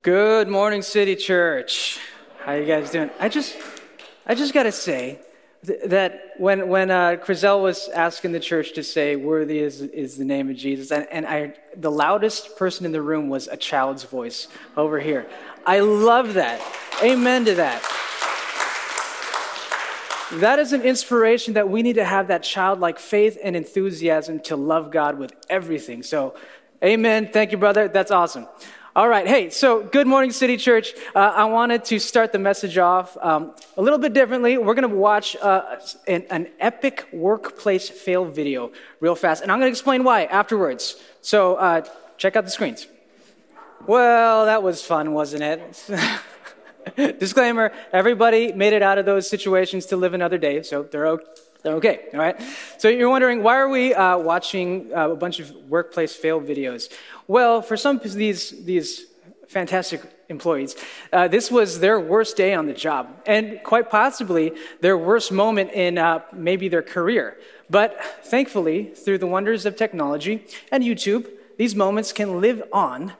Good morning, City Church. How you guys doing? I just got to say that when Crizel was asking the church to say "Worthy is the name of Jesus," and the loudest person in the room was a child's voice over here. I love that. Amen to that. That is an inspiration that we need to have, that childlike faith and enthusiasm to love God with everything. So, amen. Thank you, brother. That's awesome. All right. Hey, so good morning, City Church. I wanted to start the message off a little bit differently. We're going to watch an epic workplace fail video real fast, and I'm going to explain why afterwards. So check out the screens. Well, that was fun, wasn't it? Disclaimer, everybody made it out of those situations to live another day, so they're okay, all right? So you're wondering, why are we watching a bunch of workplace fail videos? Well, for some of these fantastic employees, this was their worst day on the job, and quite possibly their worst moment in maybe their career. But thankfully, through the wonders of technology and YouTube, these moments can live on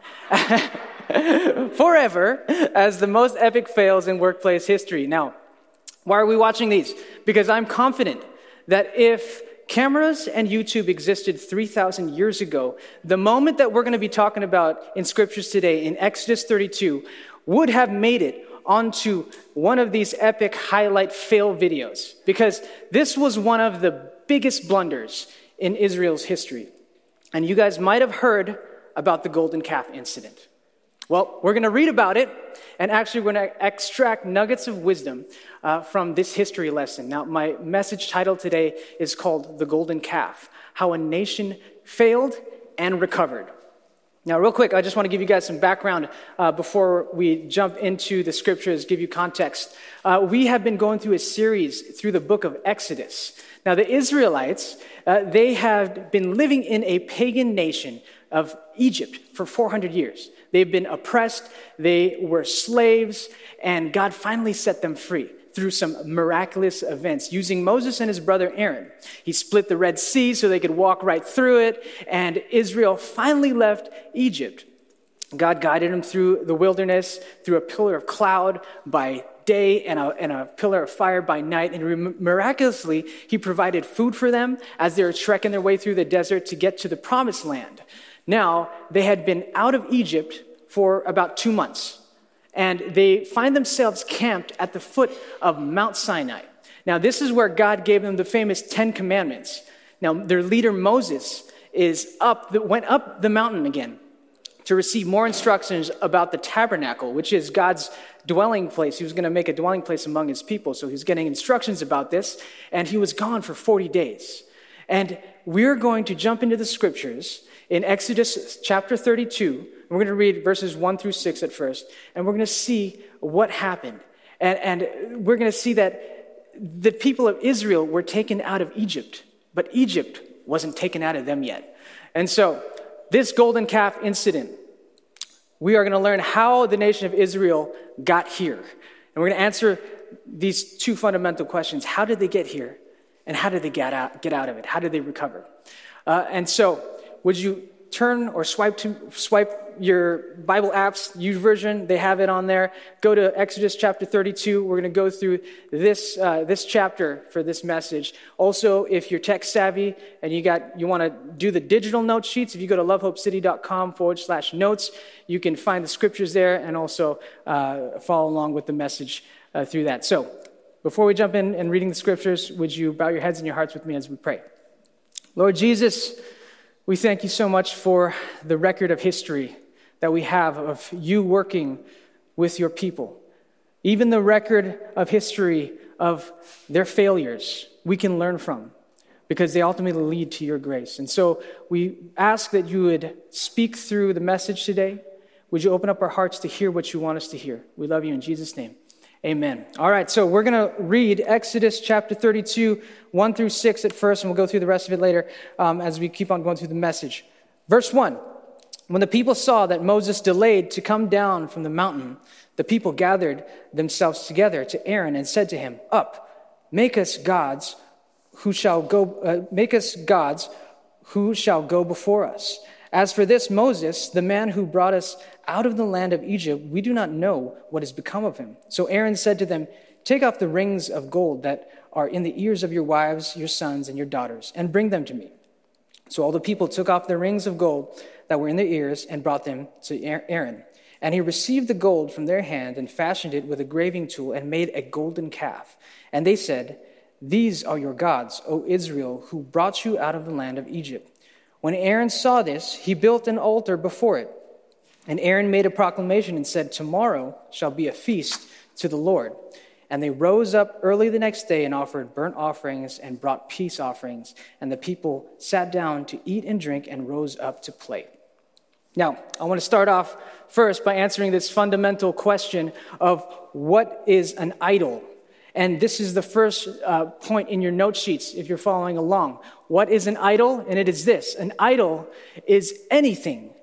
forever as the most epic fails in workplace history. Now, why are we watching these? Because I'm confident that if cameras and YouTube existed 3,000 years ago, the moment that we're going to be talking about in scriptures today, in Exodus 32, would have made it onto one of these epic highlight fail videos. Because this was one of the biggest blunders in Israel's history. And you guys might have heard about the golden calf incident. Well, we're going to read about it, and actually we're going to extract nuggets of wisdom from this history lesson. Now, my message title today is called The Golden Calf, How a Nation Failed and Recovered. Now, real quick, I just want to give you guys some background before we jump into the scriptures, give you context. We have been going through a series through the book of Exodus. Now, the Israelites, they have been living in a pagan nation of Egypt for 400 years. They've been oppressed, they were slaves, and God finally set them free through some miraculous events using Moses and his brother Aaron. He split the Red Sea so they could walk right through it, and Israel finally left Egypt. God guided them through the wilderness, through a pillar of cloud by day and a pillar of fire by night, and miraculously, he provided food for them as they were trekking their way through the desert to get to the promised land. Now, they had been out of Egypt for about 2 months, and they find themselves camped at the foot of Mount Sinai. Now, this is where God gave them the famous 10 Commandments. Now, their leader Moses went up the mountain again to receive more instructions about the tabernacle, which is God's dwelling place. He was going to make a dwelling place among his people, so he was getting instructions about this, and he was gone for 40 days. And we're going to jump into the scriptures in Exodus chapter 32. We're going to read verses 1 through 6 at first, and we're going to see what happened. And we're going to see that the people of Israel were taken out of Egypt, but Egypt wasn't taken out of them yet. And so this golden calf incident, we are going to learn how the nation of Israel got here. And we're going to answer these two fundamental questions. How did they get here? And how did they get out of it? How did they recover? And so, would you turn or swipe your Bible apps, YouVersion, they have it on there. Go to Exodus chapter 32. We're going to go through this chapter for this message. Also, if you're tech savvy and you want to do the digital note sheets, if you go to lovehopecity.com/notes, you can find the scriptures there and also follow along with the message through that. So, before we jump in and reading the scriptures, would you bow your heads and your hearts with me as we pray? Lord Jesus, we thank you so much for the record of history that we have of you working with your people. Even the record of history of their failures, we can learn from because they ultimately lead to your grace. And so we ask that you would speak through the message today. Would you open up our hearts to hear what you want us to hear? We love you in Jesus' name. Amen. All right, so we're going to read Exodus chapter 32, 1 through 6 at first, and we'll go through the rest of it later as we keep on going through the message. Verse 1, when the people saw that Moses delayed to come down from the mountain, the people gathered themselves together to Aaron and said to him, "Up, make us gods who shall go before us. As for this Moses, the man who brought us out of the land of Egypt, we do not know what has become of him." So Aaron said to them, "Take off the rings of gold that are in the ears of your wives, your sons, and your daughters, and bring them to me." So all the people took off the rings of gold that were in their ears and brought them to Aaron. And he received the gold from their hand and fashioned it with a graving tool and made a golden calf. And they said, "These are your gods, O Israel, who brought you out of the land of Egypt." When Aaron saw this, he built an altar before it. And Aaron made a proclamation and said, "Tomorrow shall be a feast to the Lord." And they rose up early the next day and offered burnt offerings and brought peace offerings. And the people sat down to eat and drink and rose up to play. Now, I want to start off first by answering this fundamental question of what is an idol? And this is the first point in your note sheets if you're following along. What is an idol? And it is this. An idol is anything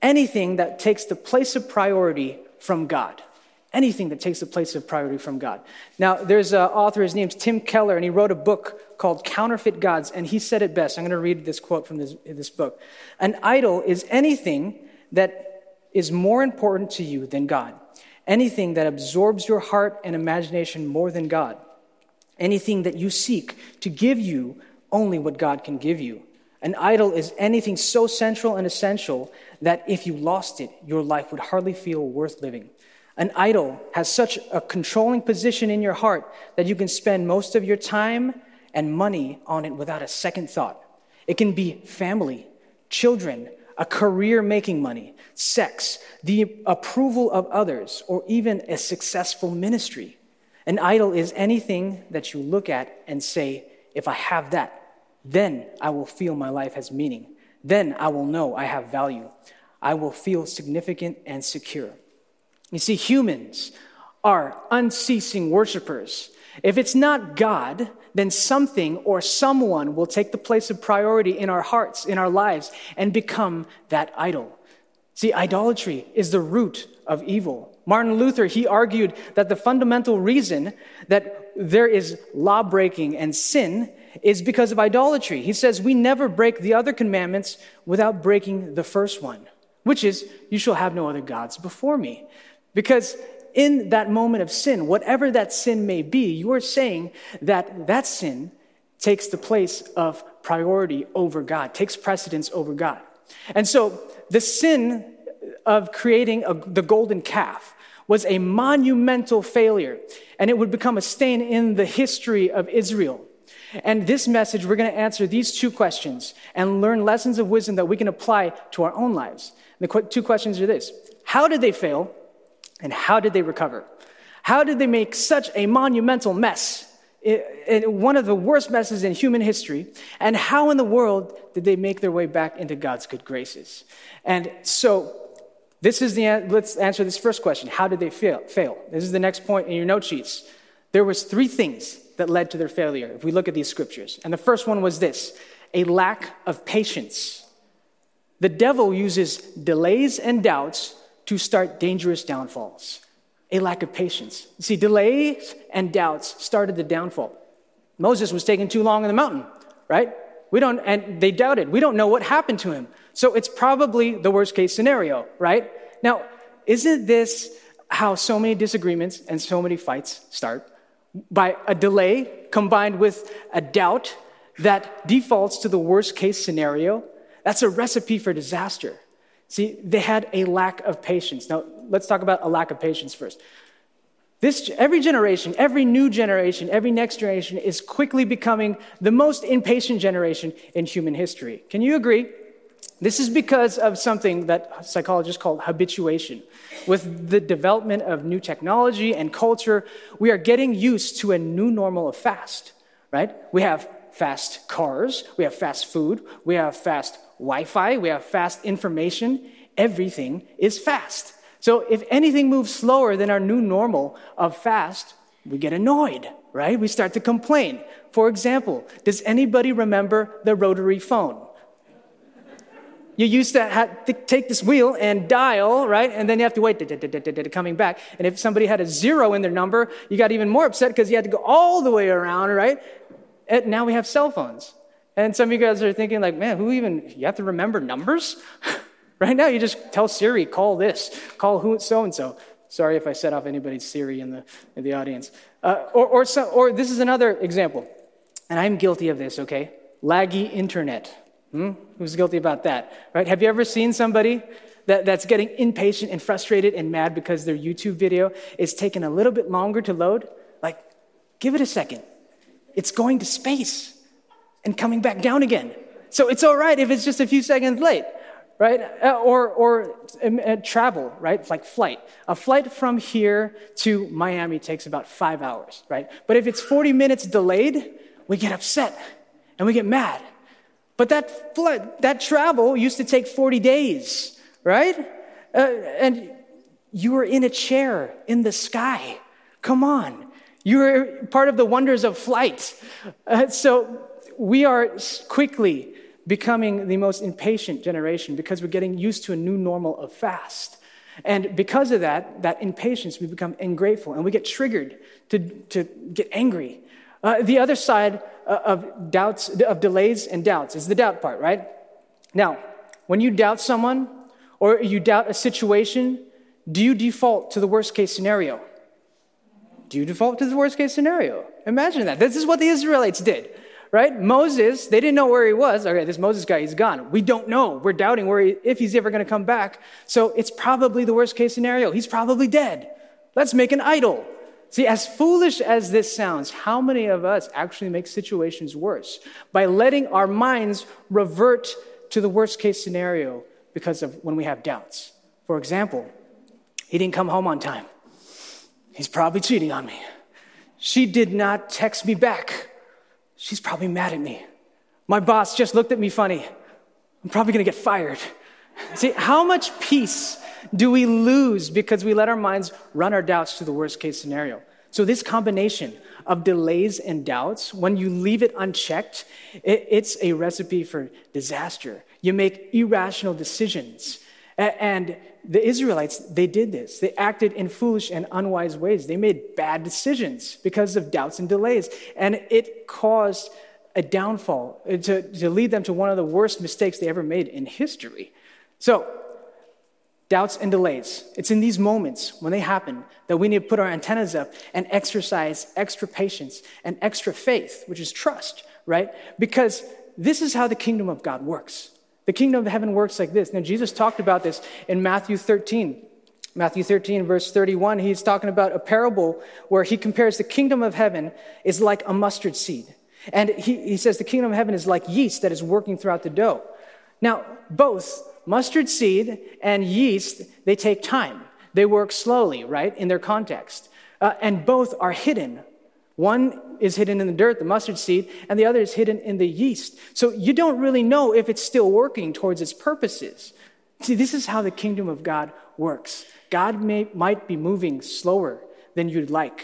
that takes the place of priority from God. Anything that takes the place of priority from God. Now, there's an author, his name's Tim Keller, and he wrote a book called Counterfeit Gods, and he said it best. I'm going to read this quote from this book. "An idol is anything that is more important to you than God. Anything that absorbs your heart and imagination more than God. Anything that you seek to give you only what God can give you. An idol is anything so central and essential that if you lost it, your life would hardly feel worth living. An idol has such a controlling position in your heart that you can spend most of your time and money on it without a second thought. It can be family, children, a career making money, sex, the approval of others, or even a successful ministry. An idol is anything that you look at and say, if I have that, then I will feel my life has meaning. Then I will know I have value. I will feel significant and secure. You see, humans are unceasing worshipers. If it's not God, then something or someone will take the place of priority in our hearts, in our lives, and become that idol. See, idolatry is the root of evil. Martin Luther, he argued that the fundamental reason that there is law breaking and sin is because of idolatry. He says we never break the other commandments without breaking the first one, which is, you shall have no other gods before me. Because in that moment of sin, whatever that sin may be, you are saying that that sin takes the place of priority over God, takes precedence over God. And so the sin of creating the golden calf was a monumental failure, and it would become a stain in the history of Israel. And this message, we're going to answer these two questions and learn lessons of wisdom that we can apply to our own lives. The two questions are this: how did they fail? And how did they recover? How did they make such a monumental mess, one of the worst messes in human history? And how in the world did they make their way back into God's good graces? And so let's answer this first question. How did they fail? This is the next point in your note sheets. There was 3 things that led to their failure, if we look at these scriptures. And the first one was this: a lack of patience. The devil uses delays and doubts to start dangerous downfalls. A lack of patience. See, delays and doubts started the downfall. Moses was taking too long on the mountain, right? And they doubted. We don't know what happened to him. So it's probably the worst case scenario, right? Now, isn't this how so many disagreements and so many fights start? By a delay combined with a doubt that defaults to the worst case scenario. That's a recipe for disaster. See, they had a lack of patience. Now, let's talk about a lack of patience first. Every generation, every new generation, every next generation is quickly becoming the most impatient generation in human history. Can you agree? This is because of something that psychologists call habituation. With the development of new technology and culture, we are getting used to a new normal of fast, right? We have fast cars, we have fast food, we have fast Wi-Fi, we have fast information. Everything is fast. So if anything moves slower than our new normal of fast, we get annoyed, right? We start to complain. For example, does anybody remember the rotary phone? You used to have to take this wheel and dial, right? And then you have to wait, coming back. And if somebody had a 0 in their number, you got even more upset because you had to go all the way around, right? And now we have cell phones. And some of you guys are thinking like, man, you have to remember numbers? Right now, you just tell Siri, call this, call who so-and-so. Sorry if I set off anybody's Siri in the audience. Or this is another example, and I'm guilty of this, okay? Laggy internet. Who's guilty about that, right? Have you ever seen somebody that's getting impatient and frustrated and mad because their YouTube video is taking a little bit longer to load? Like, give it a second. It's going to space and coming back down again. So it's all right if it's just a few seconds late. Right? Or travel, right? Like flight. A flight from here to Miami takes about 5 hours, right? But if it's 40 minutes delayed, we get upset and we get mad. But that travel used to take 40 days, right? And you were in a chair in the sky. Come on. You were part of the wonders of flight. So we are quickly becoming the most impatient generation because we're getting used to a new normal of fast. And because of that impatience, we become ungrateful and we get triggered to get angry. The other side of delays and doubts is the doubt part, right? Now, when you doubt someone or you doubt a situation, do you default to the worst case scenario? Do you default to the worst case scenario? Imagine that. This is what the Israelites did. Right? Moses, they didn't know where he was. Okay, this Moses guy, he's gone. We don't know. We're doubting if he's ever going to come back. So it's probably the worst case scenario. He's probably dead. Let's make an idol. See, as foolish as this sounds, how many of us actually make situations worse by letting our minds revert to the worst case scenario because of when we have doubts? For example, he didn't come home on time. He's probably cheating on me. She did not text me back. She's probably mad at me. My boss just looked at me funny. I'm probably going to get fired. See, how much peace do we lose because we let our minds run our doubts to the worst case scenario? So this combination of delays and doubts, when you leave it unchecked, it's a recipe for disaster. You make irrational decisions. And the Israelites, they did this. They acted in foolish and unwise ways. They made bad decisions because of doubts and delays. And it caused a downfall to lead them to one of the worst mistakes they ever made in history. So, doubts and delays. It's in these moments when they happen that we need to put our antennas up and exercise extra patience and extra faith, which is trust, right? Because this is how the kingdom of God works. The kingdom of heaven works like this. Now, Jesus talked about this in Matthew 13. Matthew 13, verse 31, he's talking about a parable where he compares the kingdom of heaven is like a mustard seed. And he says the kingdom of heaven is like yeast that is working throughout the dough. Now, both mustard seed and yeast, they take time. They work slowly, right, in their context. And both are hidden. One is hidden in the dirt, the mustard seed, and the other is hidden in the yeast. So you don't really know if it's still working towards its purposes. See, this is how the kingdom of God works. God might be moving slower than you'd like.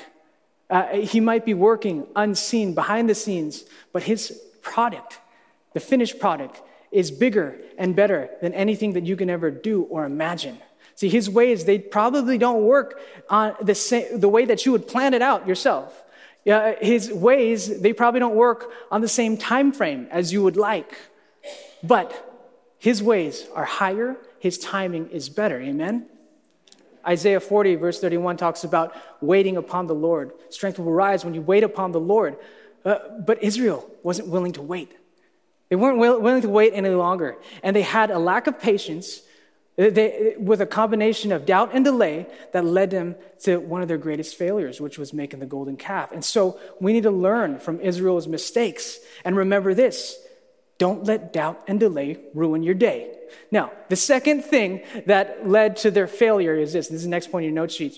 He might be working unseen behind the scenes, but his product, the finished product, is bigger and better than anything that you can ever do or imagine. See, his ways, they probably don't work on the way that you would plan it out yourself. His ways, they probably don't work on the same time frame as you would like. But his ways are higher, his timing is better. Amen? Isaiah 40, verse 31 talks about waiting upon the Lord. Strength will rise when you wait upon the Lord. But Israel wasn't willing to wait. They weren't willing to wait any longer. And they had a lack of patience with a combination of doubt and delay that led them to one of their greatest failures, which was making the golden calf. And so we need to learn from Israel's mistakes. And remember this, don't let doubt and delay ruin your day. Now, the second thing that led to their failure is this. This is the next point in your note sheets.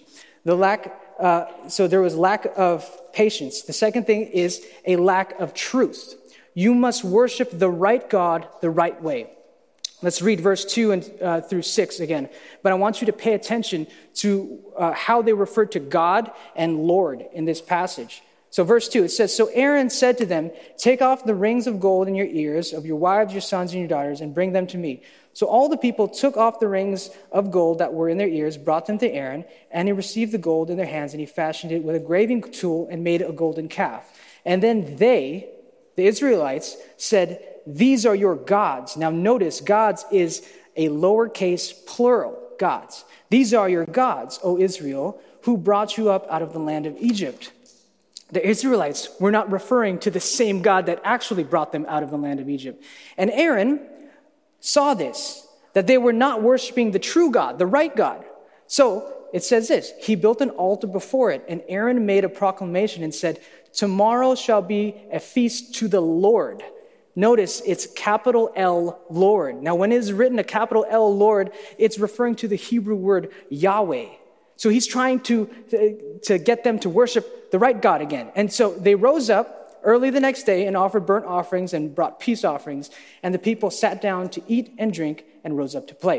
So there was lack of patience. The second thing is a lack of truth. You must worship the right God the right way. Let's read verse 2 through 6 again. But I want you to pay attention to how they refer to God and Lord in this passage. So verse 2, it says, So Aaron said to them, Take off the rings of gold in your ears of your wives, your sons, and your daughters, and bring them to me. So all the people took off the rings of gold that were in their ears, brought them to Aaron, and he received the gold in their hands, and he fashioned it with a graving tool and made a golden calf. And then they The Israelites said, "These are your gods." Now notice, gods is a lowercase plural, gods. "These are your gods, O Israel, who brought you up out of the land of Egypt." The Israelites were not referring to the same God that actually brought them out of the land of Egypt. And Aaron saw this, that they were not worshiping the true God, the right God. So it says this, he built an altar before it, and Aaron made a proclamation and said, "Tomorrow shall be a feast to the Lord." Notice it's capital L, Lord. Now, when it is written a capital L, Lord, it's referring to the Hebrew word Yahweh. So he's trying to get them to worship the right God again. And so they rose up early the next day and offered burnt offerings and brought peace offerings. And the people sat down to eat and drink and rose up to play.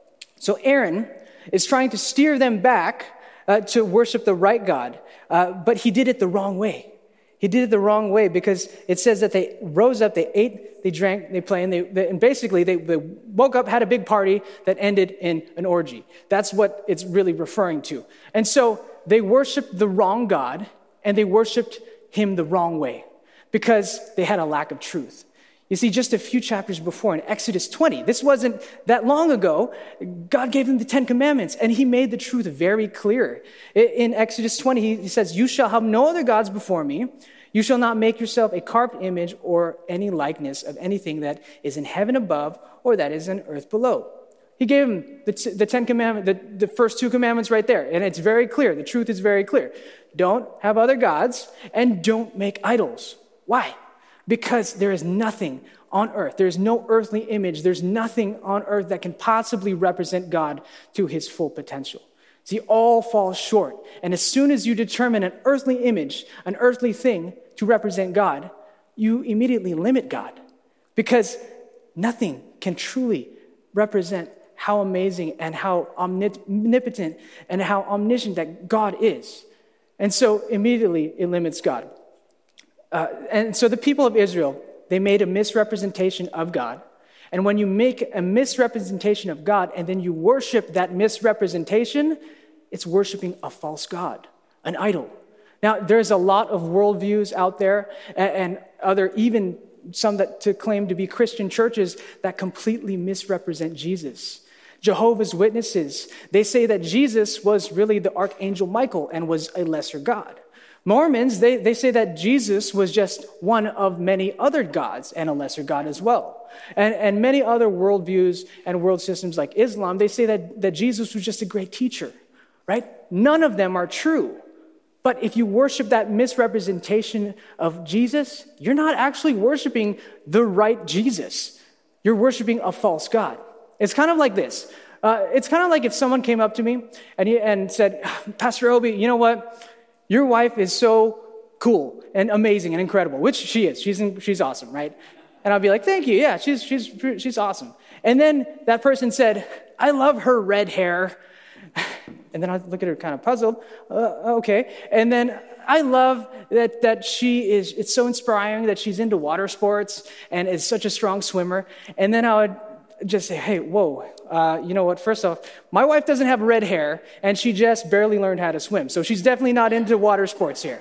So Aaron is trying to steer them back to worship the right God. But he did it the wrong way. He did it the wrong way because it says that they rose up, they ate, they drank, they played, and basically they woke up, had a big party that ended in an orgy. That's what it's really referring to. And so they worshiped the wrong God, and they worshiped him the wrong way because they had a lack of truth. You see, just a few chapters before in Exodus 20, this wasn't that long ago, God gave them the 10 Commandments, and he made the truth very clear. In Exodus 20, he says, "You shall have no other gods before me. You shall not make yourself a carved image or any likeness of anything that is in heaven above or that is in earth below." He gave them the 10 Commandments, the first 2 commandments right there, and it's very clear. The truth is very clear. Don't have other gods, and don't make idols. Why? Because there is nothing on earth. There's no earthly image. There's nothing on earth that can possibly represent God to his full potential. See, all falls short. And as soon as you determine an earthly image, an earthly thing to represent God, you immediately limit God. Because nothing can truly represent how amazing and how omnipotent and how omniscient that God is. And so immediately it limits God. And so the people of Israel, they made a misrepresentation of God. And when you make a misrepresentation of God and then you worship that misrepresentation, it's worshiping a false God, an idol. Now, there's a lot of worldviews out there and other, even some that to claim to be Christian churches that completely misrepresent Jesus. Jehovah's Witnesses, they say that Jesus was really the Archangel Michael and was a lesser God. Mormons, they say that Jesus was just one of many other gods and a lesser God as well. And many other worldviews and world systems like Islam, they say that Jesus was just a great teacher, right? None of them are true. But if you worship that misrepresentation of Jesus, you're not actually worshiping the right Jesus. You're worshiping a false God. It's kind of like this. It's kind of like if someone came up to me and said, "Pastor Obi, you know what? Your wife is so cool and amazing and incredible," which she is. She's awesome, right? And I'll be like, "Thank you. Yeah, she's awesome." And then that person said, "I love her red hair." And then I look at her kind of puzzled. Okay. And then I love that it's so inspiring that she's into water sports and is such a strong swimmer. And then I would just say, "Hey, whoa, you know what? First off, my wife doesn't have red hair, and she just barely learned how to swim. So she's definitely not into water sports here.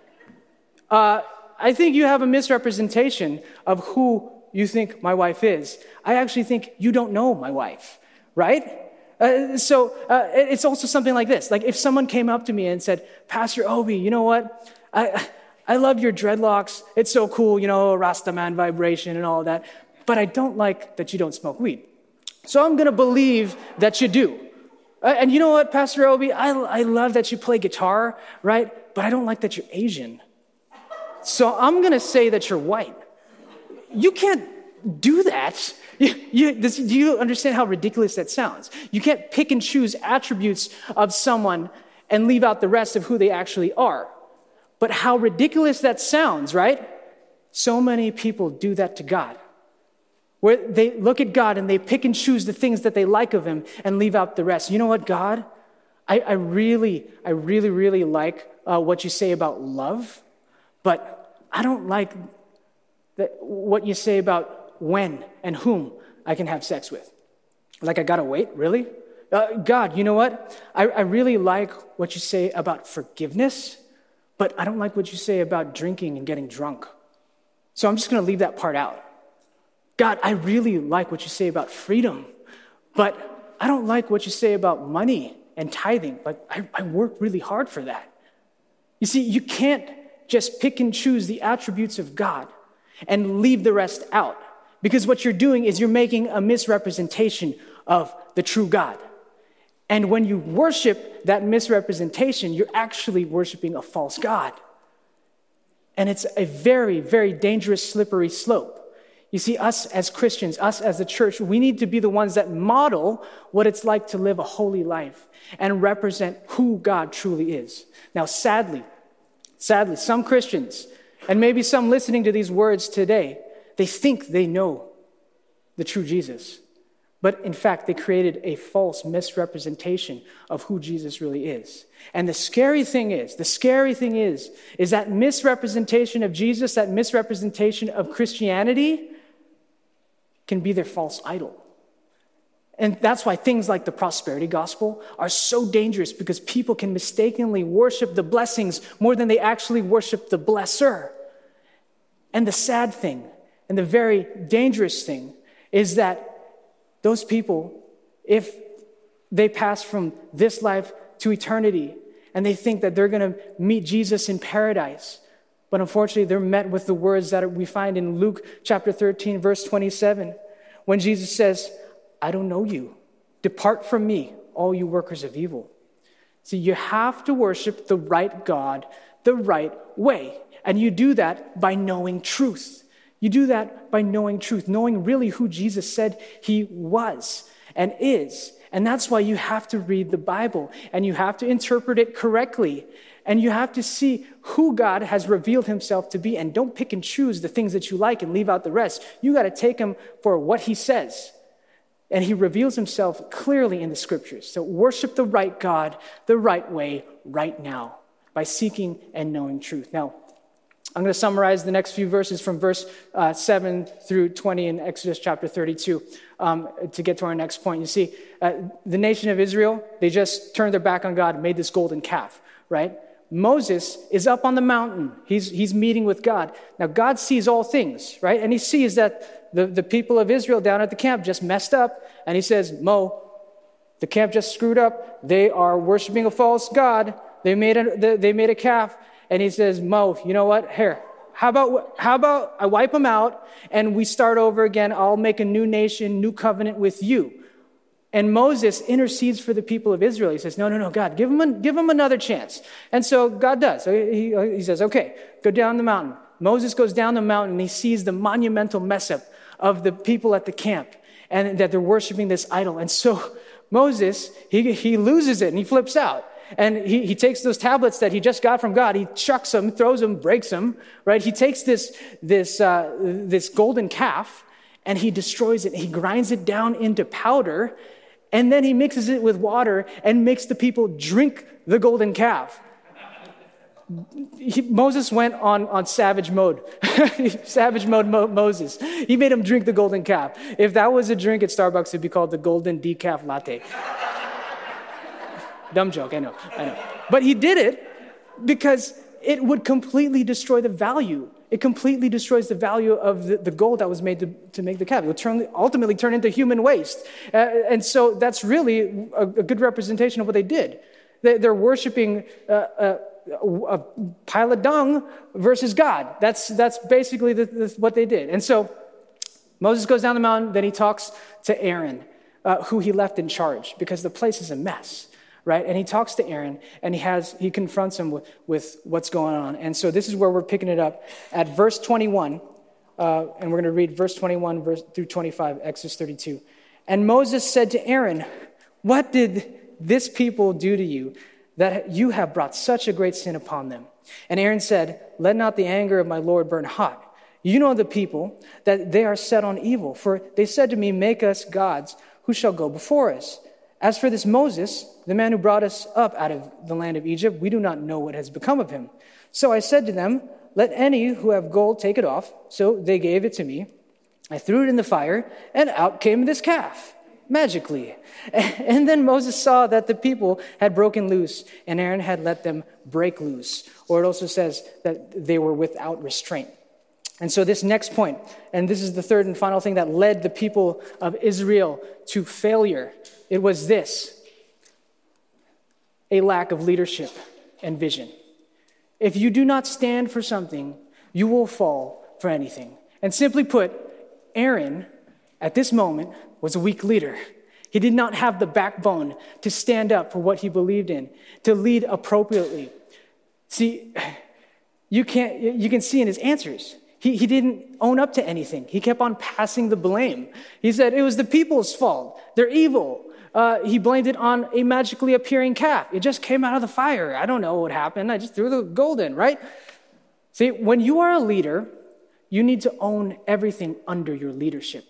I think you have a misrepresentation of who you think my wife is. I actually think you don't know my wife, right? So it's also something like this. Like if someone came up to me and said, "Pastor Obi, you know what? I love your dreadlocks. It's so cool, you know, Rastaman vibration and all that. But I don't like that you don't smoke weed. So I'm going to believe that you do. And you know what, Pastor Obi? I love that you play guitar, right? But I don't like that you're Asian. So I'm going to say that you're white." You can't do that. Do you understand how ridiculous that sounds? You can't pick and choose attributes of someone and leave out the rest of who they actually are. But how ridiculous that sounds, right? So many people do that to God, where they look at God and they pick and choose the things that they like of him and leave out the rest. You know what, God? I really like what you say about love, but I don't like what you say about when and whom I can have sex with. Like, I gotta wait, really? God, you know what? I really like what you say about forgiveness, but I don't like what you say about drinking and getting drunk. So I'm just going to leave that part out. God, I really like what you say about freedom, but I don't like what you say about money and tithing. Like, I work really hard for that. You see, you can't just pick and choose the attributes of God and leave the rest out. Because what you're doing is you're making a misrepresentation of the true God. And when you worship that misrepresentation, you're actually worshiping a false God. And it's a very, very dangerous, slippery slope. You see, us as Christians, us as the church, we need to be the ones that model what it's like to live a holy life and represent who God truly is. Now, sadly, some Christians, and maybe some listening to these words today, they think they know the true Jesus. But in fact, they created a false misrepresentation of who Jesus really is. And the scary thing is that misrepresentation of Jesus, that misrepresentation of Christianity can be their false idol. And that's why things like the prosperity gospel are so dangerous, because people can mistakenly worship the blessings more than they actually worship the blesser. And the sad thing, and the very dangerous thing, is that those people, if they pass from this life to eternity, and they think that they're going to meet Jesus in paradise, but unfortunately they're met with the words that we find in Luke chapter 13, verse 27, when Jesus says, I don't know you. Depart from me, all you workers of evil. See, you have to worship the right God the right way. And you do that by knowing truth. You do that by knowing truth, knowing really who Jesus said he was and is. And that's why you have to read the Bible, and you have to interpret it correctly. And you have to see who God has revealed himself to be, and don't pick and choose the things that you like and leave out the rest. You got to take him for what he says. And he reveals himself clearly in the scriptures. So worship the right God the right way right now by seeking and knowing truth. Now, I'm going to summarize the next few verses from verse 7 through 20 in Exodus chapter 32 to get to our next point. You see, the nation of Israel, they just turned their back on God and made this golden calf, right? Moses is up on the mountain. He's meeting with God. Now, God sees all things, right? And he sees that the people of Israel down at the camp just messed up. And he says, Mo, the camp just screwed up. They are worshiping a false god. They made a calf. And he says, Mo, you know what? Here, how about I wipe them out and we start over again. I'll make a new nation, new covenant with you. And Moses intercedes for the people of Israel. He says, no, God, give them another chance. And so God does. He says, okay, go down the mountain. Moses goes down the mountain and he sees the monumental mess up of the people at the camp and that they're worshiping this idol. And so Moses, he loses it and he flips out. And he takes those tablets that he just got from God, he chucks them, throws them, breaks them, right? He takes this golden calf and he destroys it. He grinds it down into powder, and then he mixes it with water and makes the people drink the golden calf. Moses went on savage mode. Savage mode Moses. He made him drink the golden calf. If that was a drink at Starbucks, it'd be called the golden decaf latte. Dumb joke, I know. But he did it because it would completely destroy the value. It completely destroys the value of the gold that was made to make the calf. It would ultimately turn into human waste. And so that's really a good representation of what they did. They're worshiping a pile of dung versus God. That's basically what they did. And so Moses goes down the mountain, then he talks to Aaron, who he left in charge, because the place is a mess. Right? And he talks to Aaron, and he confronts him with what's going on. And so this is where we're picking it up at verse 21, and we're going to read verse 21 through 25, Exodus 32. And Moses said to Aaron, what did this people do to you that you have brought such a great sin upon them? And Aaron said, let not the anger of my Lord burn hot. You know the people, that they are set on evil. For they said to me, make us gods who shall go before us. As for this Moses, the man who brought us up out of the land of Egypt, we do not know what has become of him. So I said to them, let any who have gold take it off. So they gave it to me. I threw it in the fire, and out came this calf, magically. And then Moses saw that the people had broken loose, and Aaron had let them break loose. Or it also says that they were without restraint. And so this next point, and this is the third and final thing that led the people of Israel to failure, it was this: a lack of leadership and vision. If you do not stand for something, you will fall for anything. And simply put, Aaron, at this moment, was a weak leader. He did not have the backbone to stand up for what he believed in, to lead appropriately. See, you can see in his answers, he didn't own up to anything. He kept on passing the blame. He said it was the people's fault. They're evil. He blamed it on a magically appearing calf. It just came out of the fire. I don't know what happened. I just threw the gold in, right? See, when you are a leader, you need to own everything under your leadership.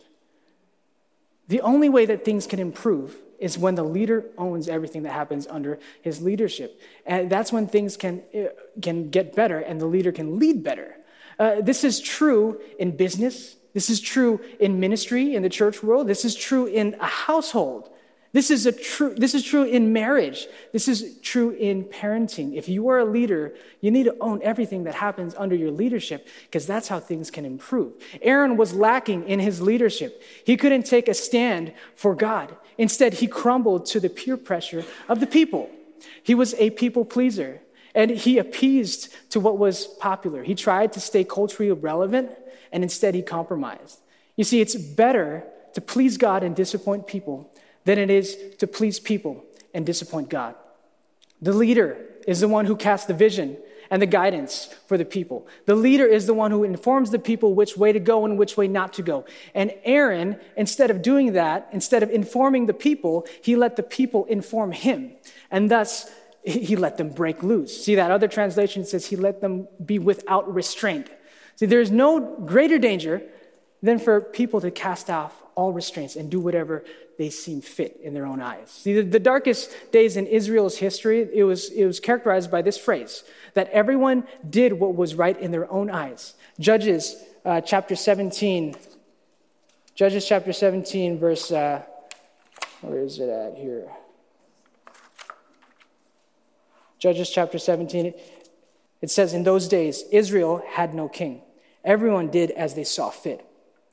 The only way that things can improve is when the leader owns everything that happens under his leadership. And that's when things can get better and the leader can lead better. This is true in business. This is true in ministry, in the church world. This is true in a household. This is true in marriage. This is true in parenting. If you are a leader, you need to own everything that happens under your leadership, because that's how things can improve. Aaron was lacking in his leadership. He couldn't take a stand for God. Instead, he crumbled to the peer pressure of the people. He was a people pleaser, and he appeased to what was popular. He tried to stay culturally relevant, and instead he compromised. You see, it's better to please God and disappoint people than it is to please people and disappoint God. The leader is the one who casts the vision and the guidance for the people. The leader is the one who informs the people which way to go and which way not to go. And Aaron, instead of doing that, instead of informing the people, he let the people inform him. And thus, he let them break loose. See, that other translation says he let them be without restraint. See, there's no greater danger than for people to cast off all restraints and do whatever they seem fit in their own eyes. See, the darkest days in Israel's history, it was characterized by this phrase, that everyone did what was right in their own eyes. Judges chapter 17, verse, where is it at here? Judges chapter 17, it says, in those days, Israel had no king. Everyone did as they saw fit.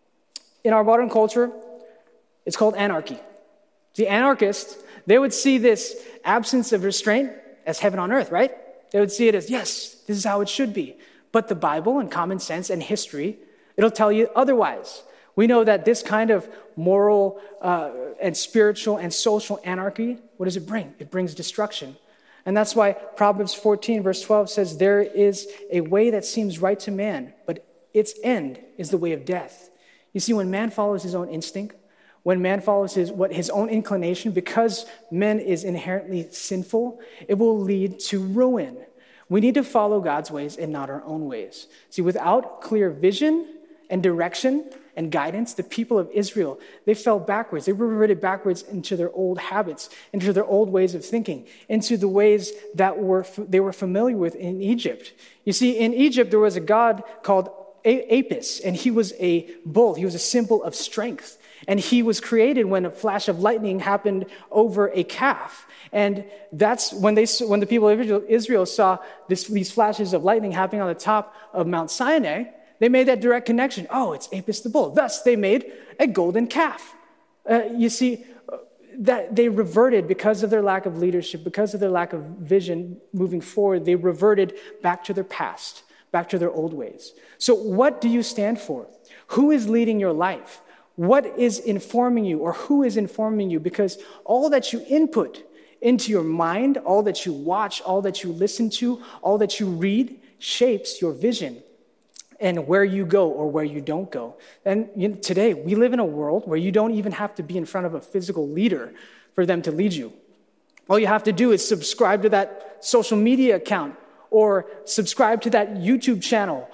In our modern culture, it's called anarchy. The anarchists, they would see this absence of restraint as heaven on earth, right? They would see it as, yes, this is how it should be. But the Bible and common sense and history, it'll tell you otherwise. We know that this kind of moral and spiritual and social anarchy, what does it bring? It brings destruction. And that's why Proverbs 14, verse 12 says, there is a way that seems right to man, but its end is the way of death. You see, when man follows his own instinct, when man follows his own inclination, because man is inherently sinful, it will lead to ruin. We need to follow God's ways and not our own ways. See, without clear vision and direction and guidance, the people of Israel, they fell backwards. They reverted backwards into their old habits, into their old ways of thinking, into the ways that they were familiar with in Egypt. You see, in Egypt, there was a god called Apis, and he was a bull. He was a symbol of strength. And he was created when a flash of lightning happened over a calf. And that's when the people of Israel saw these flashes of lightning happening on the top of Mount Sinai, they made that direct connection. Oh, it's Apis the bull. Thus, they made a golden calf. You see, that they reverted because of their lack of leadership, because of their lack of vision moving forward. They reverted back to their past, back to their old ways. So what do you stand for? Who is leading your life? What is informing you, or who is informing you? Because all that you input into your mind, all that you watch, all that you listen to, all that you read shapes your vision and where you go or where you don't go. And today, we live in a world where you don't even have to be in front of a physical leader for them to lead you. All you have to do is subscribe to that social media account, or subscribe to that YouTube channel,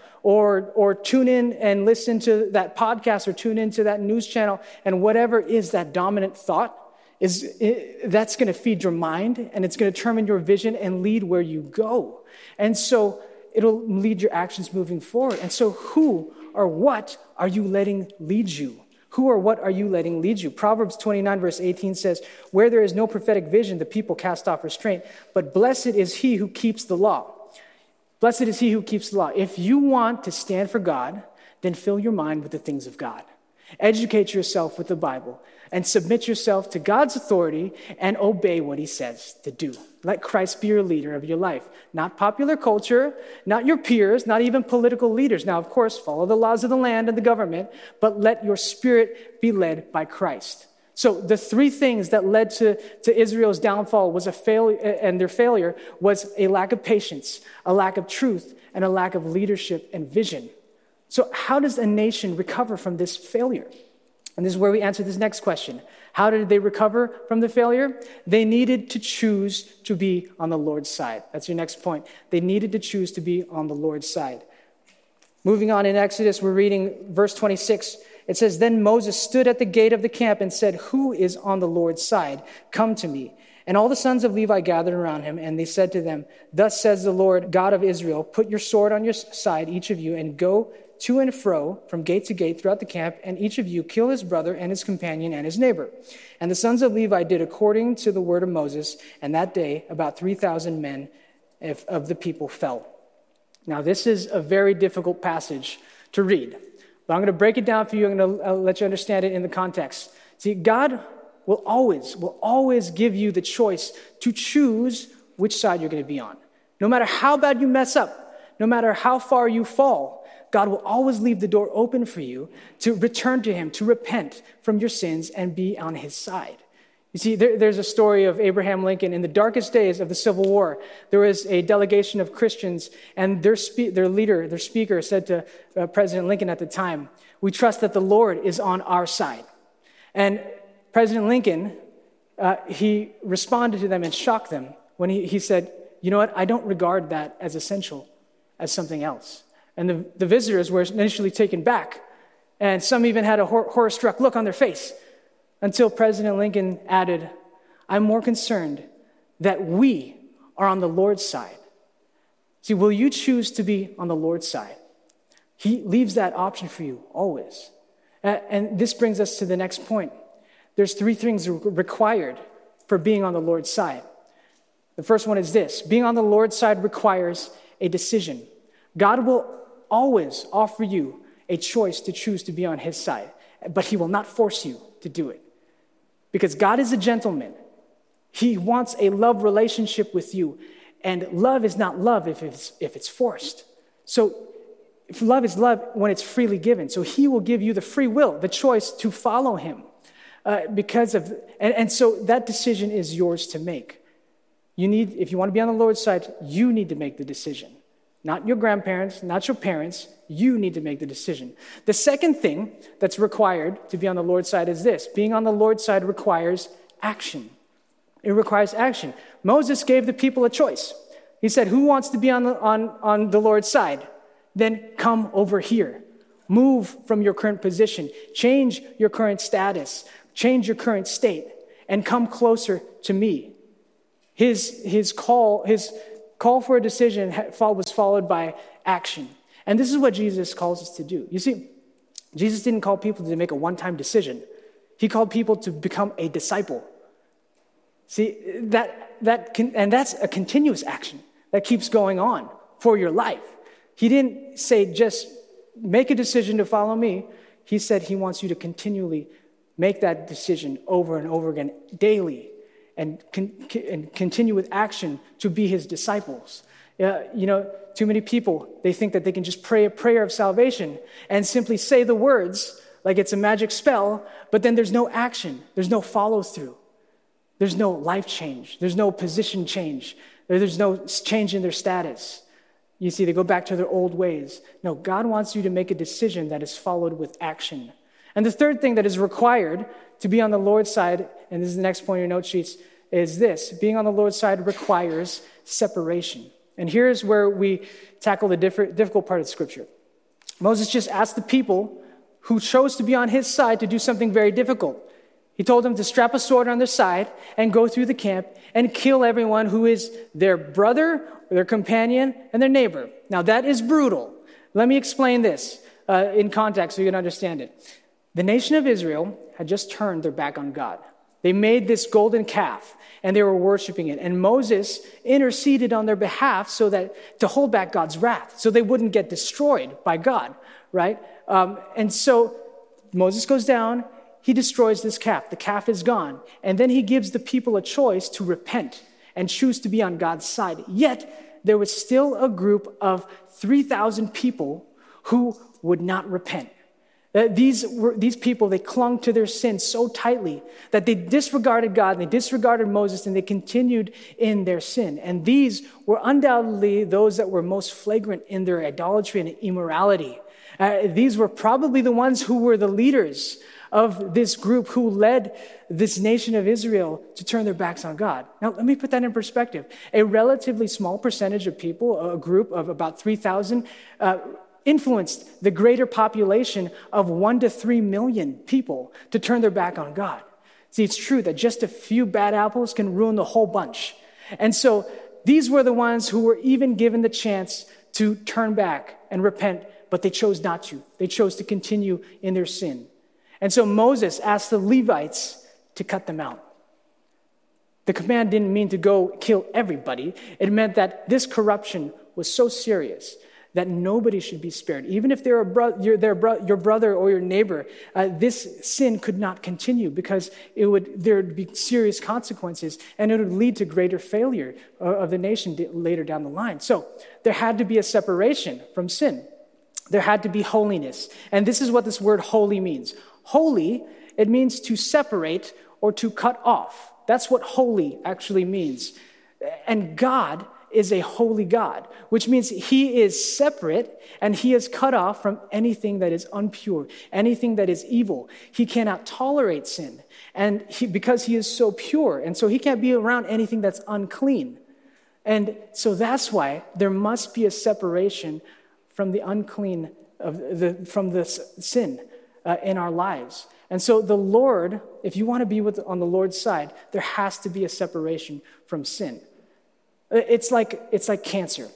or tune in and listen to that podcast, or tune into that news channel, and whatever is that dominant thought, that's going to feed your mind, and it's going to determine your vision and lead where you go. And so it'll lead your actions moving forward. And so who or what are you letting lead you? Who or what are you letting lead you? Proverbs 29, verse 18 says, where there is no prophetic vision, the people cast off restraint, but blessed is he who keeps the law. Blessed is he who keeps the law. If you want to stand for God, then fill your mind with the things of God. Educate yourself with the Bible and submit yourself to God's authority and obey what he says to do. Let Christ be your leader of your life. Not popular culture, not your peers, not even political leaders. Now, of course, follow the laws of the land and the government, but let your spirit be led by Christ. So the three things that led to Israel's downfall was a failure, and their failure was a lack of patience, a lack of truth, and a lack of leadership and vision. So how does a nation recover from this failure? And this is where we answer this next question. How did they recover from the failure? They needed to choose to be on the Lord's side. That's your next point. They needed to choose to be on the Lord's side. Moving on in Exodus, we're reading verse 26. It says, "Then Moses stood at the gate of the camp and said, 'Who is on the Lord's side? Come to me.' And all the sons of Levi gathered around him, and they said to them, 'Thus says the Lord God of Israel, put your sword on your side, each of you, and go to and fro from gate to gate throughout the camp, and each of you kill his brother and his companion and his neighbor.' And the sons of Levi did according to the word of Moses, and that day about 3,000 men of the people fell." Now, this is a very difficult passage to read, but I'm going to break it down for you. I'm going to let you understand it in the context. See, God will always give you the choice to choose which side you're going to be on. No matter how bad you mess up, no matter how far you fall, God will always leave the door open for you to return to him, to repent from your sins and be on his side. You see, there's a story of Abraham Lincoln. In the darkest days of the Civil War, there was a delegation of Christians, and their speaker said to President Lincoln at the time, "We trust that the Lord is on our side." And President Lincoln, he responded to them and shocked them when he said, "You know what, I don't regard that as essential, as something else." And the visitors were initially taken back, and some even had a horror-struck look on their face, until President Lincoln added, "I'm more concerned that we are on the Lord's side." See, will you choose to be on the Lord's side? He leaves that option for you always. And this brings us to the next point. There's three things required for being on the Lord's side. The first one is this: being on the Lord's side requires a decision. God will always offer you a choice to choose to be on his side, but he will not force you to do it. Because God is a gentleman. He wants a love relationship with you, and love is not love if it's forced. So if love is love when it's freely given. So he will give you the free will, the choice to follow him. And so that decision is yours to make. If you want to be on the Lord's side, you need to make the decision. Not your grandparents, not your parents. You need to make the decision. The second thing that's required to be on the Lord's side is this: being on the Lord's side requires action. It requires action. Moses gave the people a choice. He said, "Who wants to be on the Lord's side? Then come over here. Move from your current position. Change your current status. Change your current state. And come closer to me." His call for a decision was followed by action. And this is what Jesus calls us to do. You see, Jesus didn't call people to make a one-time decision. He called people to become a disciple. See, that's a continuous action that keeps going on for your life. He didn't say just make a decision to follow me. He said he wants you to continually make that decision over and over again daily, and continue with action to be his disciples. Too many people, they think that they can just pray a prayer of salvation and simply say the words like it's a magic spell, but then there's no action. There's no follow through. There's no life change. There's no position change. There's no change in their status. You see, they go back to their old ways. No, God wants you to make a decision that is followed with action. And the third thing that is required to be on the Lord's side, and this is the next point in your note sheets, is this: being on the Lord's side requires separation. And here's where we tackle the difficult part of Scripture. Moses just asked the people who chose to be on his side to do something very difficult. He told them to strap a sword on their side and go through the camp and kill everyone who is their brother, their companion, and their neighbor. Now, that is brutal. Let me explain this in context so you can understand it. The nation of Israel had just turned their back on God. They made this golden calf, and they were worshiping it. And Moses interceded on their behalf to hold back God's wrath, so they wouldn't get destroyed by God. right? And so Moses goes down, he destroys this calf. The calf is gone. And then he gives the people a choice to repent and choose to be on God's side. Yet, there was still a group of 3,000 people who would not repent. These people, they clung to their sin so tightly that they disregarded God, and they disregarded Moses, and they continued in their sin. And these were undoubtedly those that were most flagrant in their idolatry and immorality. These were probably the ones who were the leaders of this group who led this nation of Israel to turn their backs on God. Now, let me put that in perspective. A relatively small percentage of people, a group of about 3,000, influenced the greater population of 1 to 3 million people to turn their back on God. See, it's true that just a few bad apples can ruin the whole bunch. And so these were the ones who were even given the chance to turn back and repent, but they chose not to. They chose to continue in their sin. And so Moses asked the Levites to cut them out. The command didn't mean to go kill everybody. It meant that this corruption was so serious that nobody should be spared. Even if they're your brother or your neighbor, this sin could not continue because there would be serious consequences, and it would lead to greater failure of the nation later down the line. So there had to be a separation from sin. There had to be holiness. And this is what this word holy means. Holy, it means to separate or to cut off. That's what holy actually means. And God is a holy God, which means he is separate and he is cut off from anything that is impure, anything that is evil. He cannot tolerate sin, and because he is so pure, and so he can't be around anything that's unclean. And so that's why there must be a separation from the unclean, from the sin in our lives. And so the Lord, if you want to be on the Lord's side, there has to be a separation from sin. It's like cancer.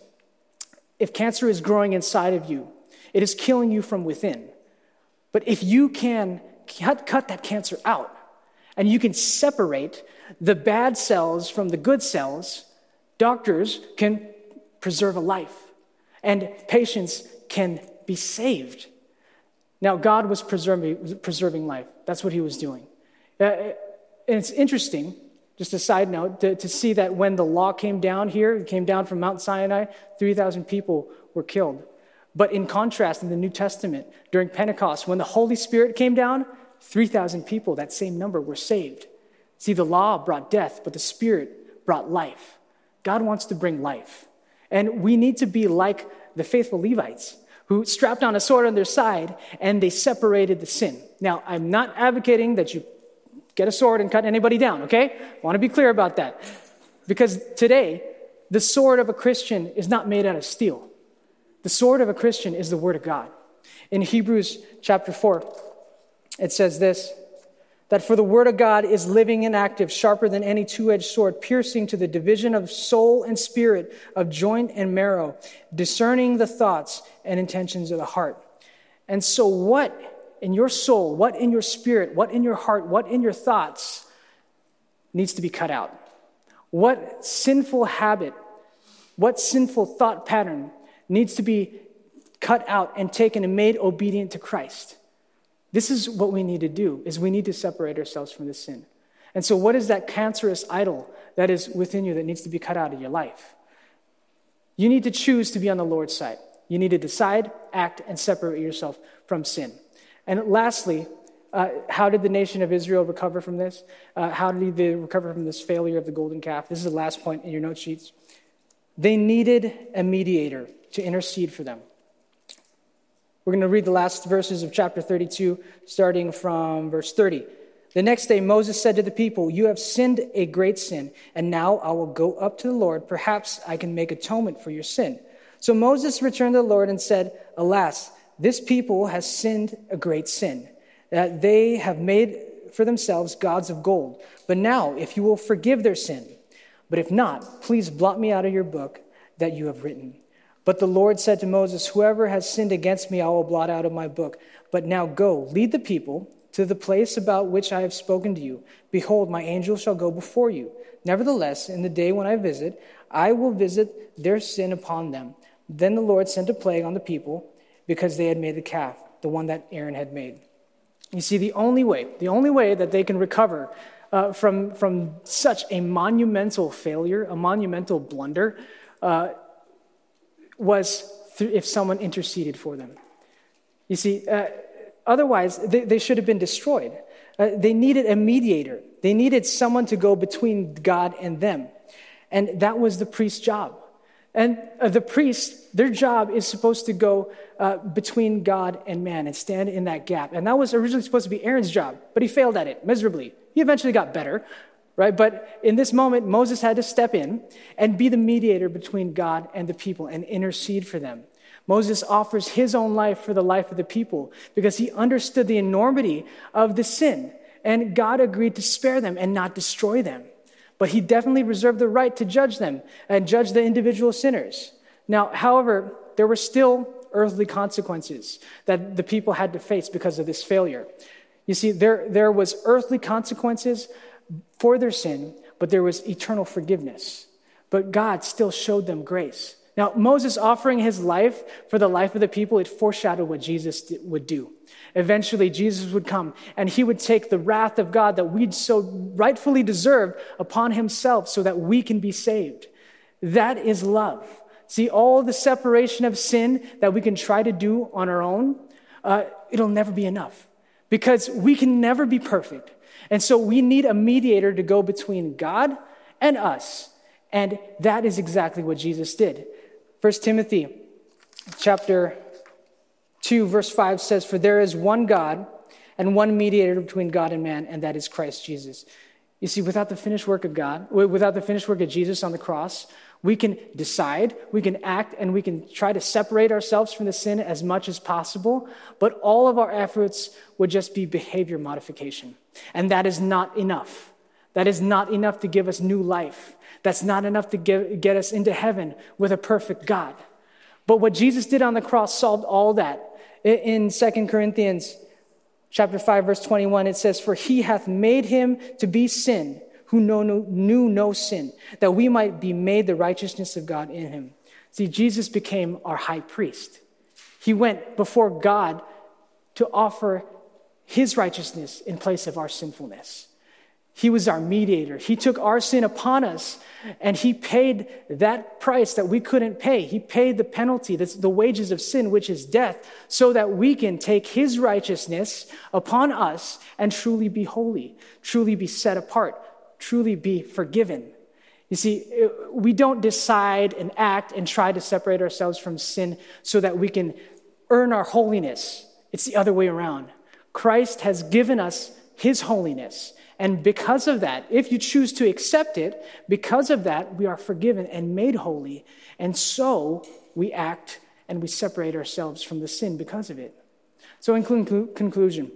If cancer is growing inside of you, it is killing you from within. But if you can cut that cancer out, and you can separate the bad cells from the good cells, doctors can preserve a life, and patients can be saved. Now, God was preserving life. That's what he was doing. And it's interesting, just a side note, to see that when the law came down here, it came down from Mount Sinai, 3,000 people were killed. But in contrast, in the New Testament, during Pentecost, when the Holy Spirit came down, 3,000 people, that same number, were saved. See, the law brought death, but the Spirit brought life. God wants to bring life. And we need to be like the faithful Levites, who strapped on a sword on their side, and they separated the sin. Now, I'm not advocating that you get a sword and cut anybody down, okay? I want to be clear about that. Because today, the sword of a Christian is not made out of steel. The sword of a Christian is the Word of God. In Hebrews chapter 4, it says this, that for the Word of God is living and active, sharper than any two-edged sword, piercing to the division of soul and spirit, of joint and marrow, discerning the thoughts and intentions of the heart. And so what in your soul, what in your spirit, what in your heart, what in your thoughts needs to be cut out? What sinful habit, what sinful thought pattern needs to be cut out and taken and made obedient to Christ? This is what we need to do, is we need to separate ourselves from this sin. And so what is that cancerous idol that is within you that needs to be cut out of your life? You need to choose to be on the Lord's side. You need to decide, act, and separate yourself from sin. And lastly, how did the nation of Israel recover from this? How did they recover from this failure of the golden calf? This is the last point in your note sheets. They needed a mediator to intercede for them. We're going to read the last verses of chapter 32, starting from verse 30. The next day, Moses said to the people, "You have sinned a great sin, and now I will go up to the Lord. Perhaps I can make atonement for your sin." So Moses returned to the Lord and said, "Alas, this people has sinned a great sin, that they have made for themselves gods of gold. But now, if you will forgive their sin, but if not, please blot me out of your book that you have written." But the Lord said to Moses, "Whoever has sinned against me, I will blot out of my book. But now go, lead the people to the place about which I have spoken to you. Behold, my angel shall go before you. Nevertheless, in the day when I will visit their sin upon them." Then the Lord sent a plague on the people. because they had made the calf, the one that Aaron had made. You see, the only way that they can recover from such a monumental failure, a monumental blunder, was if someone interceded for them. You see, otherwise, they should have been destroyed. They needed a mediator. They needed someone to go between God and them. And that was the priest's job. And the priest, their job is supposed to go between God and man and stand in that gap. And that was originally supposed to be Aaron's job, but he failed at it miserably. He eventually got better, right? But in this moment, Moses had to step in and be the mediator between God and the people and intercede for them. Moses offers his own life for the life of the people because he understood the enormity of the sin, and God agreed to spare them and not destroy them. But he definitely reserved the right to judge them and judge the individual sinners. Now, however, there were still earthly consequences that the people had to face because of this failure. You see, there was earthly consequences for their sin, but there was eternal forgiveness. But God still showed them grace. Now, Moses offering his life for the life of the people, it foreshadowed what Jesus would do. Eventually, Jesus would come, and he would take the wrath of God that we'd so rightfully deserved upon himself so that we can be saved. That is love. See, all the separation of sin that we can try to do on our own, it'll never be enough because we can never be perfect. And so we need a mediator to go between God and us. And that is exactly what Jesus did. 1 Timothy chapter 2, verse 5 says, "For there is one God and one mediator between God and man, and that is Christ Jesus." You see, without the finished work of God, without the finished work of Jesus on the cross, we can decide, we can act, and we can try to separate ourselves from the sin as much as possible, but all of our efforts would just be behavior modification. And that is not enough. That is not enough to give us new life. That's not enough to get us into heaven with a perfect God. But what Jesus did on the cross solved all that. In 2 Corinthians chapter 5, verse 21, it says, "For he hath made him to be sin, who knew no sin, that we might be made the righteousness of God in him." See, Jesus became our high priest. He went before God to offer his righteousness in place of our sinfulness. He was our mediator. He took our sin upon us, and he paid that price that we couldn't pay. He paid the penalty, that's the wages of sin, which is death, so that we can take his righteousness upon us and truly be holy, truly be set apart, truly be forgiven. You see, we don't decide and act and try to separate ourselves from sin so that we can earn our holiness. It's the other way around. Christ has given us his holiness. And because of that, if you choose to accept it, because of that, we are forgiven and made holy. And so we act and we separate ourselves from the sin because of it. So in conclusion,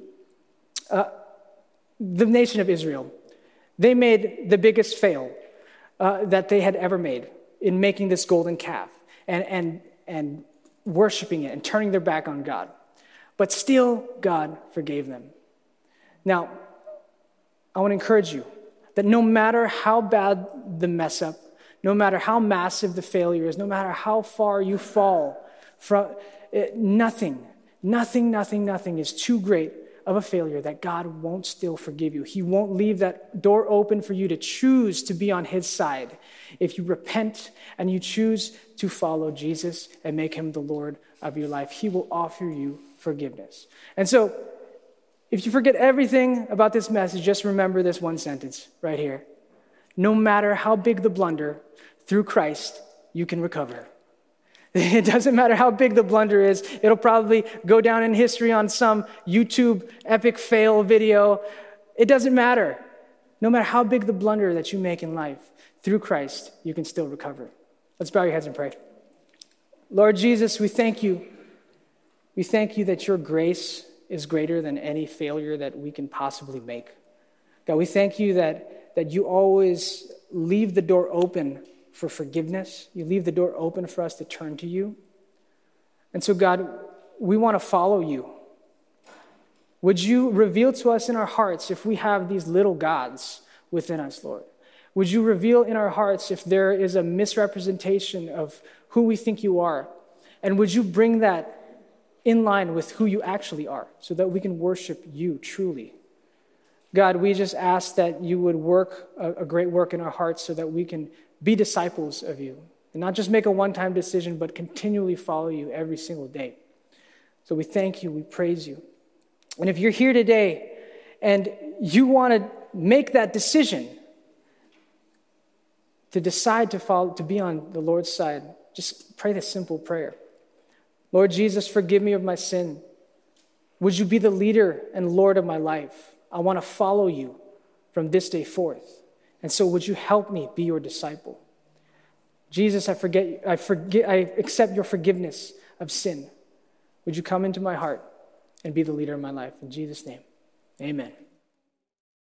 the nation of Israel, they made the biggest fail that they had ever made in making this golden calf and worshiping it and turning their back on God. But still, God forgave them. Now, I want to encourage you that no matter how bad the mess up, no matter how massive the failure is, no matter how far you fall from it, nothing is too great of a failure that God won't still forgive you. He won't leave that door open for you to choose to be on his side. If you repent and you choose to follow Jesus and make him the Lord of your life, he will offer you forgiveness. And so, if you forget everything about this message, just remember this one sentence right here. No matter how big the blunder, through Christ, you can recover. It doesn't matter how big the blunder is. It'll probably go down in history on some YouTube epic fail video. It doesn't matter. No matter how big the blunder that you make in life, through Christ, you can still recover. Let's bow your heads and pray. Lord Jesus, we thank you. We thank you that your grace is greater than any failure that we can possibly make. God, we thank you that you always leave the door open for forgiveness. You leave the door open for us to turn to you. And so, God, we want to follow you. Would you reveal to us in our hearts if we have these little gods within us, Lord? Would you reveal in our hearts if there is a misrepresentation of who we think you are? And would you bring that in line with who you actually are so that we can worship you truly. God, we just ask that you would work a great work in our hearts so that we can be disciples of you and not just make a one-time decision, but continually follow you every single day. So we thank you, we praise you. And if you're here today and you want to make that decision to decide to be on the Lord's side, just pray this simple prayer. Lord Jesus, forgive me of my sin. Would you be the leader and Lord of my life? I want to follow you from this day forth. And so would you help me be your disciple? Jesus, I accept your forgiveness of sin. Would you come into my heart and be the leader of my life? In Jesus' name, amen.